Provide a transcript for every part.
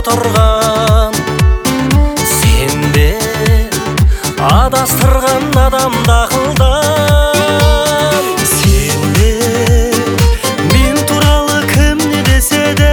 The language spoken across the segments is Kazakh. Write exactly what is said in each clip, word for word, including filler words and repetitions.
отырған сен бе адастырған адамды ақылдан? Сен бе мен туралы кім не десе де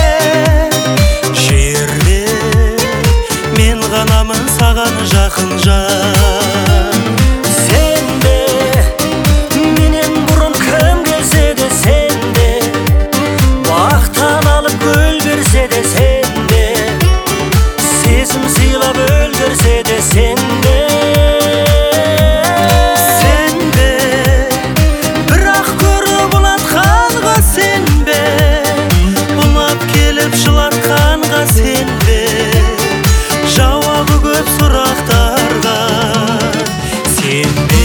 жерде мен ғанамын саған жақын жан. Сен бе менен бұрын кім келсе де сен бе бақтан алып гүл берсе де сен бе сезім сыйлап өлгерсе де сен бе сен бе бірақ көріп ұнатқанға сен бе ұнап келіп жылатқанға сен бе жауабы көп сұрақтарға сен бе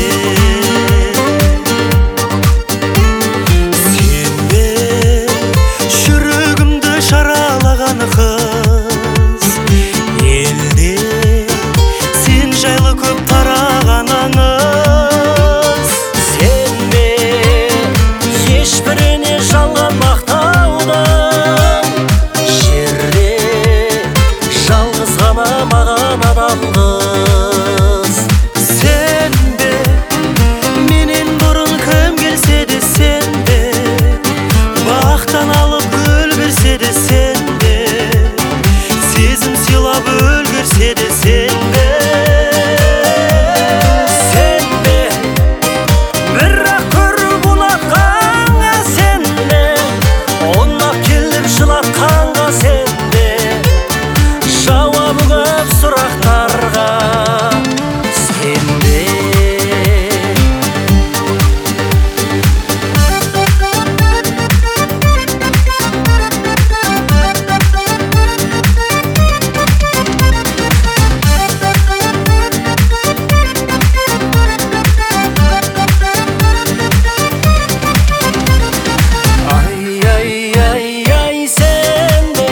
сен бе жүрегімді шаралаған қыз елде сен жайлы көп тараған аңыз. Сен бе ешбіріне жалған мақтаудан жерде жалғыз ғана маған адам қыз. Сен бе менен бұрын кім келсе де сен бе бақтан алып гүл берсе де сен бе сезім сыйлап өлгерсе де сен бе сен бе бірақ көріп ұнатқанға сен бе ұнап келіп жылатқанға сен бе жауабы көп сұрақтарға сен бе. Ай, ай, ай, ай, сен бе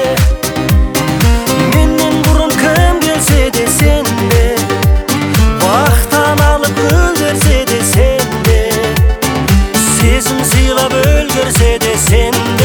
менен бұрын кім келсе де сен бе бақтан алып гүл берсе де сен бе сезім сыйлап өлгерсе де сен